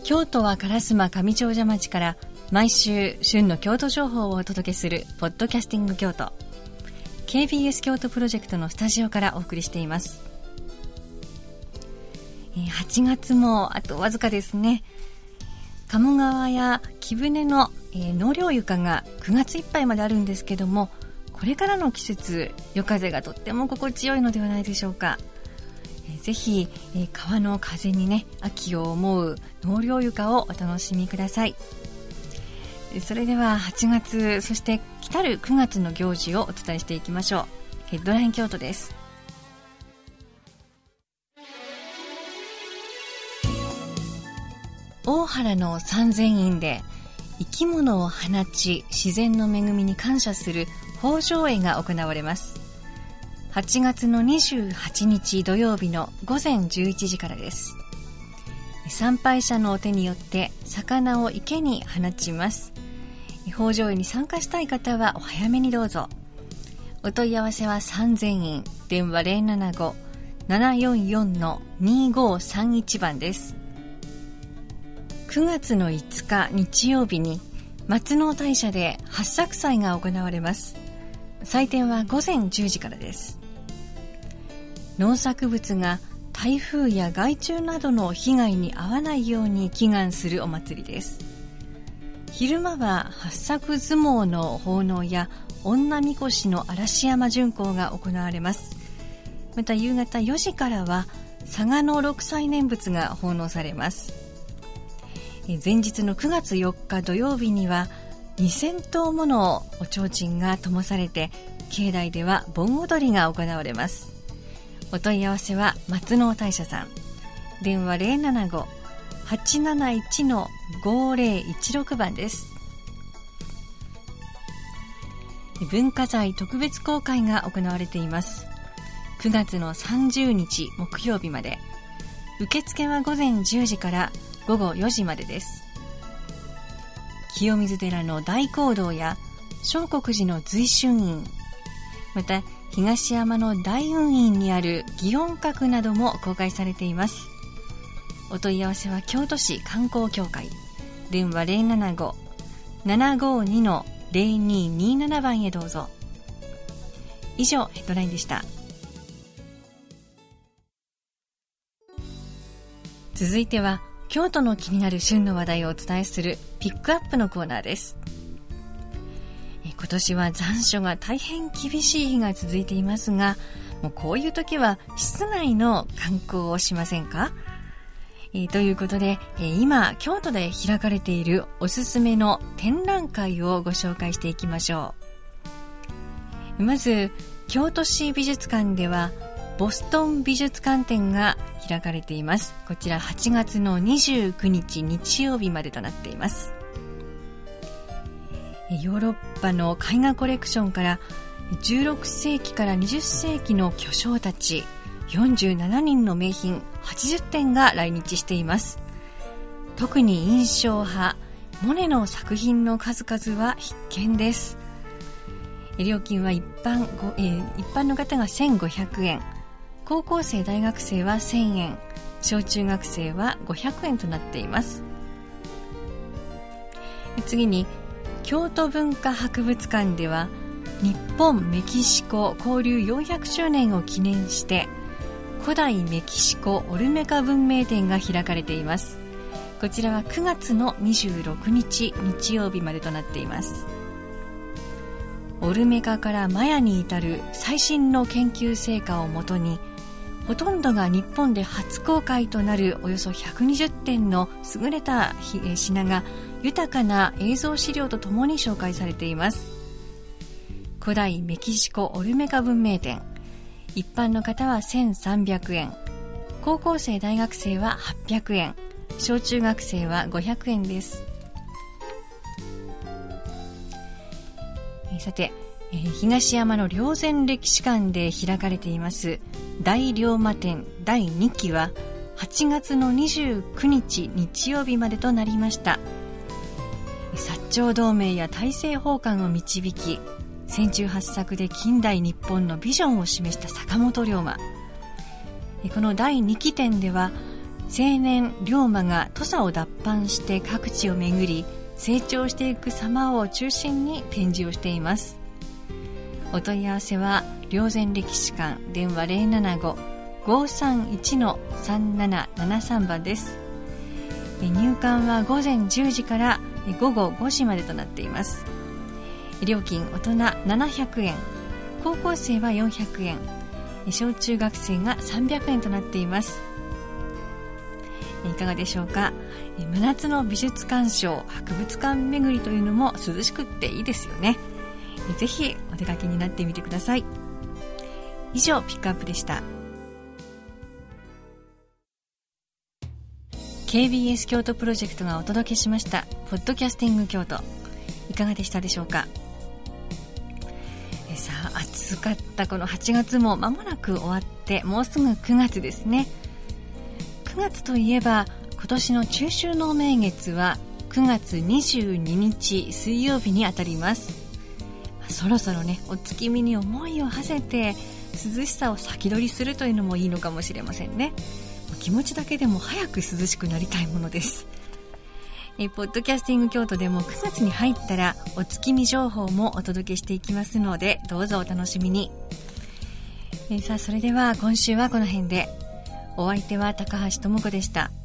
京都は烏丸上長者町から毎週旬の京都情報をお届けするポッドキャスティング京都 KBS 京都プロジェクトのスタジオからお送りしています。8月もあとわずかですね。鴨川や貴船の納涼床が9月いっぱいまであるんですけども、これからの季節夜風がとっても心地よいのではないでしょうか。ぜひ川の風にね、秋を思う納涼床をお楽しみください。それでは8月、そして来たる9月の行事をお伝えしていきましょう。ヘッドライン京都です。大原の三千院で生き物を放ち自然の恵みに感謝する豊穣会が行われます。8月の28日土曜日の午前11時からです。参拝者の手によって魚を池に放ちます。豊穣会に参加したい方はお早めにどうぞ。お問い合わせは三千院、電話 075-744-2531 番です。9月の5日日曜日に松尾大社で八朔祭が行われます。祭典は午前10時からです。農作物が台風や害虫などの被害に遭わないように祈願するお祭りです。昼間は八朔相撲の奉納や女みこしの嵐山巡行が行われます。また夕方4時からは嵯峨の六斎念仏が奉納されます。前日の9月4日土曜日には2000頭ものお提灯が灯されて、境内では盆踊りが行われます。お問い合わせは松尾大社さん、電話 075-871-5016 番です。文化財特別公開が行われています。9月の30日木曜日まで。受付は午前10時から午後4時までです。清水寺の大講堂や聖国寺の随春院、また東山の大雲院にある祇園閣なども公開されています。お問い合わせは京都市観光協会、電話 075-752-0227 番へどうぞ。以上ヘッドラインでした。続いては京都の気になる旬の話題をお伝えするピックアップのコーナーです。今年は残暑が大変厳しい日が続いていますが、もうこういう時は室内の観光をしませんか？ということで、今京都で開かれているおすすめの展覧会をご紹介していきましょう。まず京都市美術館ではボストン美術館展が開かれています。こちら8月の29日日曜日までとなっています。ヨーロッパの絵画コレクションから16世紀から20世紀の巨匠たち47人の名品80点が来日しています。特に印象派モネの作品の数々は必見です。料金は一般の方が1500円、高校生大学生は1000円、小中学生は500円となっています。次に京都文化博物館では日本メキシコ交流400周年を記念して古代メキシコオルメカ文明展が開かれています。こちらは9月の26日日曜日までとなっています。オルメカからマヤに至る最新の研究成果をもとに、ほとんどが日本で初公開となるおよそ120点の優れた品が豊かな映像資料とともに紹介されています。古代メキシコオルメカ文明展、一般の方は1300円、高校生大学生は800円、小中学生は500円です。さて、東山の霊山歴史館で開かれています大龍馬展第2期は8月の29日日曜日までとなりました。薩長同盟や大政奉還を導き、戦中八策で近代日本のビジョンを示した坂本龍馬。この第2期展では青年龍馬が土佐を脱藩して各地を巡り成長していく様を中心に展示をしています。お問い合わせは霊山歴史館電話 075-531-3773 番です。入館は午前10時から午後5時までとなっています。料金大人700円、高校生は400円、小中学生が300円となっています。いかがでしょうか。真夏の美術鑑賞、博物館巡りというのも涼しくっていいですよね。ぜひお出かけになってみてください。以上ピックアップでした。 KBS 京都プロジェクトがお届けしましたポッドキャスティング京都、いかがでしたでしょうか。さあ、暑かったこの8月も間もなく終わってもうすぐ9月ですね。9月といえば今年の中秋の名月は9月22日水曜日にあたります。そろそろね、お月見に思いを馳せて涼しさを先取りするというのもいいのかもしれませんね。気持ちだけでも早く涼しくなりたいものです。ポッドキャスティング京都でも9月に入ったらお月見情報もお届けしていきますので、どうぞお楽しみに。さあ、それでは今週はこの辺で。お相手は高橋智子でした。